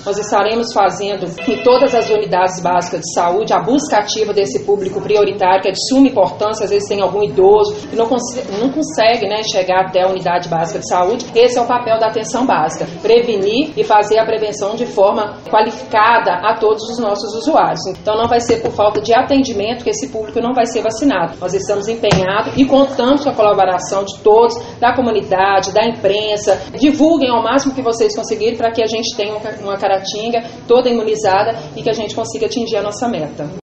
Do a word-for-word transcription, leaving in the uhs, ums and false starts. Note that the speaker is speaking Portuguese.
nós estaremos fazendo em todas as unidades básicas de saúde a busca ativa desse público prioritário, que é de suma importância. Às vezes tem algum idoso que não consegue, não consegue né, chegar até a unidade básica de saúde. Esse é o papel da atenção básica, prevenir e fazer a prevenção de forma qualificada a todos os nossos usuários. Então não vai ser por falta de atendimento que esse público não vai ser vacinado. Nós estamos empenhados e contamos com a colaboração de todos, da comunidade, da imprensa. Divulguem ao máximo que vocês conseguirem para que a gente tenha uma Caratinga toda imunizada e que a gente consiga atingir a nossa meta.